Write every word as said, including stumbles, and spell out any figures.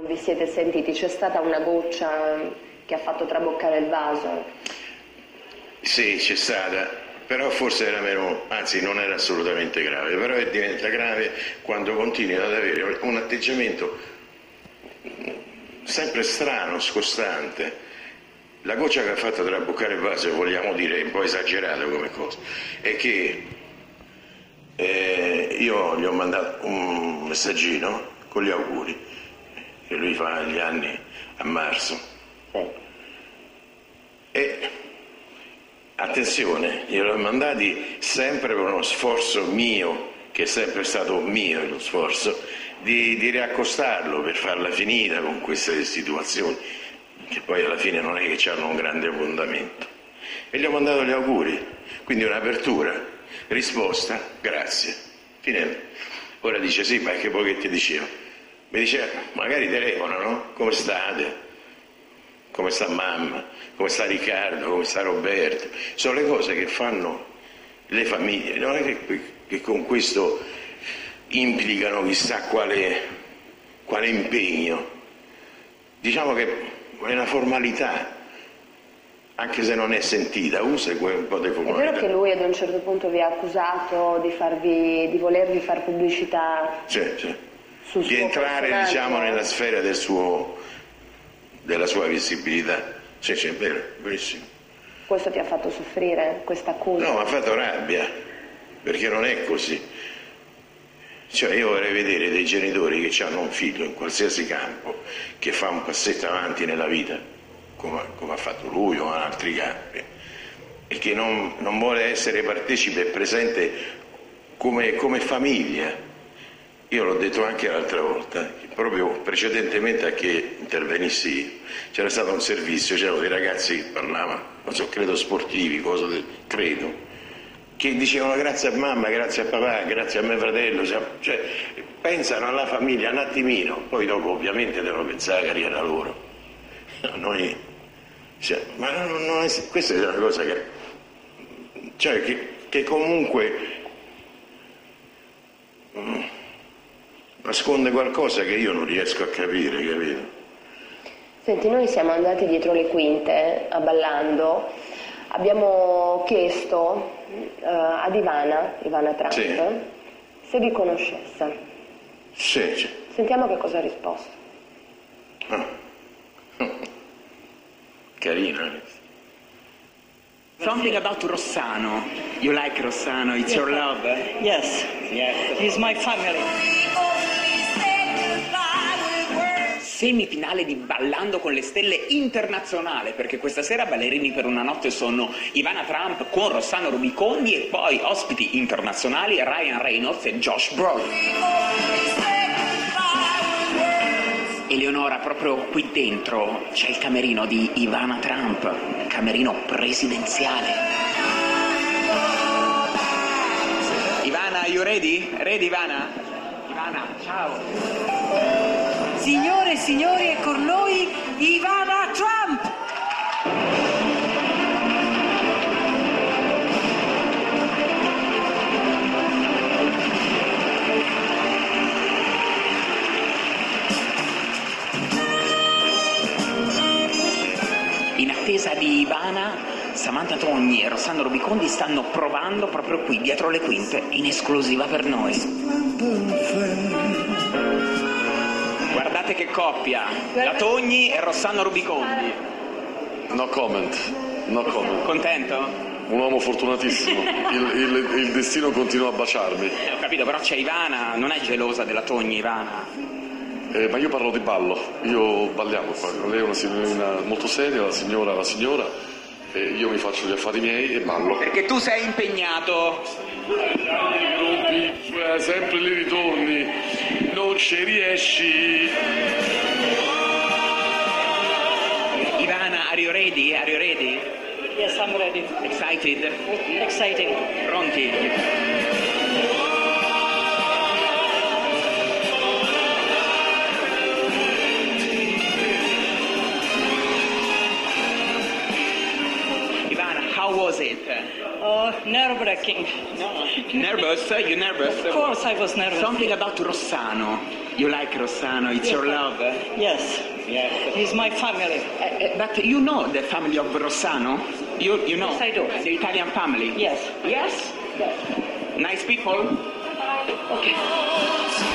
vi siete sentiti? C'è stata una goccia che ha fatto traboccare il vaso? Sì, c'è stata, però forse era meno, anzi non era assolutamente grave, però diventa grave quando continui ad avere un atteggiamento sempre strano, scostante. La goccia che ha fatto traboccare il vaso, vogliamo dire, un po' esagerato come cosa, è che eh, io gli ho mandato un messaggino con gli auguri, che lui fa gli anni a marzo. Sì. E attenzione, glielo ho mandati sempre per uno sforzo mio, che è sempre stato mio lo sforzo, di, di riaccostarlo per farla finita con queste situazioni, che poi alla fine non è che hanno un grande fondamento. E gli ho mandato gli auguri, quindi un'apertura, risposta, grazie, finendo. Ora dice sì, ma che poi che ti dicevo? Mi dice, magari telefono, no? Come state? Come sta mamma? Come sta Riccardo? Come sta Roberto? Sono le cose che fanno le famiglie, non è che, che con questo implicano chissà quale, quale impegno. Diciamo che è una formalità, anche se non è sentita, usa un po' di formalità. È vero che lui ad un certo punto vi ha accusato di, farvi, di volervi far pubblicità? Sì, sì. Di entrare, diciamo, nella sfera del suo, della sua visibilità. Sì, sì, è vero, benissimo. Questo ti ha fatto soffrire, questa accusa? No, mi ha fatto rabbia, perché non è così. Cioè io vorrei vedere dei genitori che hanno un figlio in qualsiasi campo che fa un passetto avanti nella vita, come, come ha fatto lui o in altri campi, e che non, non vuole essere partecipe e presente come, come famiglia. Io l'ho detto anche l'altra volta, proprio precedentemente a che intervenissi io. C'era stato un servizio, c'erano dei ragazzi che parlavano, non so, credo sportivi, cosa del, credo, che dicevano grazie a mamma, grazie a papà, grazie a mio fratello, cioè pensano alla famiglia un attimino, poi dopo ovviamente devono pensare alla carriera loro. Noi, cioè, ma non, non è, questa è una cosa che, cioè, che, che comunque mm, nasconde qualcosa che io non riesco a capire, capito? Senti, noi siamo andati dietro le quinte a Ballando, abbiamo chiesto uh, ad Ivana, Ivana Trump, sì, se vi conoscesse. Sì, sì. Sentiamo che cosa ha risposto. Ah. Carina. Something about Rossano. You like Rossano? It's yes, your love? Eh? Yes. Yes. He's my family. Semifinale di Ballando con le Stelle internazionale, perché questa sera ballerini per una notte sono Ivana Trump con Rossano Rubicondi e poi ospiti internazionali Ryan Reynolds e Josh Brolin. Eleonora, proprio qui dentro c'è il camerino di Ivana Trump, camerino presidenziale. Ivana, are you ready? Ready, Ivana? Ivana, ciao. Signore e signori, è con noi Ivana Trump! In attesa di Ivana, Samantha Togni e Rossano Rubicondi stanno provando proprio qui, dietro le quinte, in esclusiva per noi. Guardate che coppia, la Togni e Rossano Rubicondi. No comment, no comment. Contento? Un uomo fortunatissimo, il, il, il destino continua a baciarmi. Eh, ho capito, però c'è Ivana, non è gelosa della Togni, Ivana? Eh, ma io parlo di ballo, io balliamo qua, lei è una signorina molto seria, la signora la signora, e io mi faccio gli affari miei e ballo. Perché tu sei impegnato. Gruppi, eh, sempre li ritorni, non ci riesci. Ivana, are you ready? Are you ready? Yes, I'm ready. Excited? Exciting. Pronti? Ivana, how was it? Oh, nerve-wracking. No. Nervous? You nervous? Of course I was nervous. Something about Rossano. You like Rossano, it's your love. Eh? Yes. Yes. He's my family. Uh, uh, but you know the family of Rossano? You, you know? Yes, I do. The Italian family? Yes. Yes? Yes. Nice people? Okay.